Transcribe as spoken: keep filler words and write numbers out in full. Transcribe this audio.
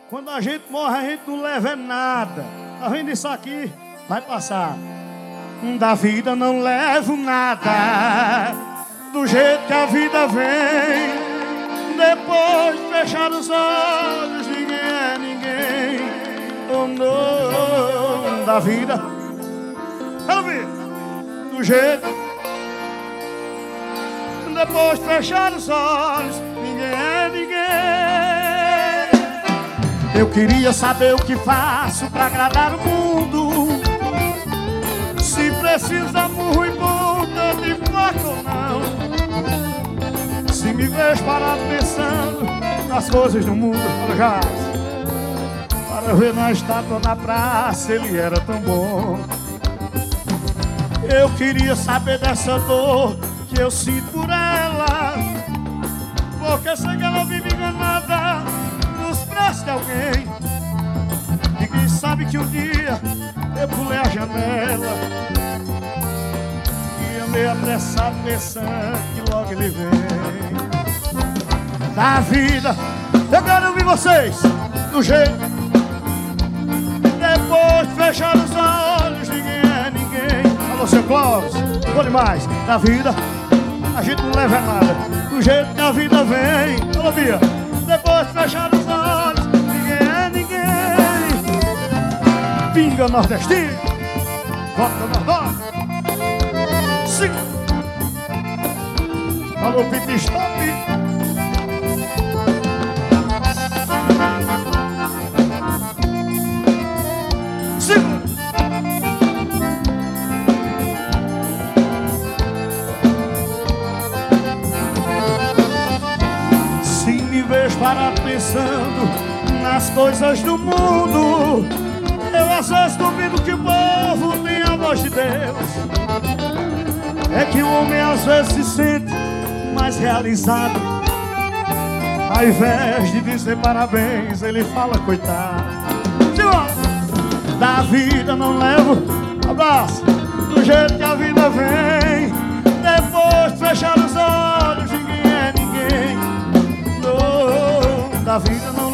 Quando a gente morre, a gente não leva nada. Tá vendo isso aqui? Vai passar. Da vida não levo nada. Do jeito que a vida vem. Depois de fechar os olhos, ninguém é ninguém. Oh, não. Da vida. Quero ver. Do jeito. Depois de fechar os olhos, ninguém é ninguém. Eu queria saber o que faço pra agradar o mundo. Se precisa muito tanto de fato ou não. Se me vejo parado pensando nas coisas do mundo, já para ver na estátua na praça, ele era tão bom. Eu queria saber dessa dor que eu sinto por ela, porque sei que ela vive enganada nos braços de alguém. E quem sabe que um dia eu pulei a janela e andei apressado pensando que logo ele vem. Da vida, eu quero ouvir vocês do jeito. Depois de fechar os olhos, ninguém é ninguém. Alô, seu Clóvis, bom demais. Da vida a gente não leva nada. Do jeito que a vida vem. Alô, Bia. Depois de fechar os olhos, ninguém é ninguém. Pinga nordestino, volta nordeste. Sim. Alô, Pit Stop. Sim. Vejo parado pensando nas coisas do mundo. Eu às vezes duvido que o povo tem a voz de Deus. É que o homem às vezes se sente mais realizado. Ao invés de dizer parabéns, ele fala coitado. Da vida não levo abraço. Do jeito que a vida vem. Depois de fechar os olhos, ninguém é ninguém. Da vida não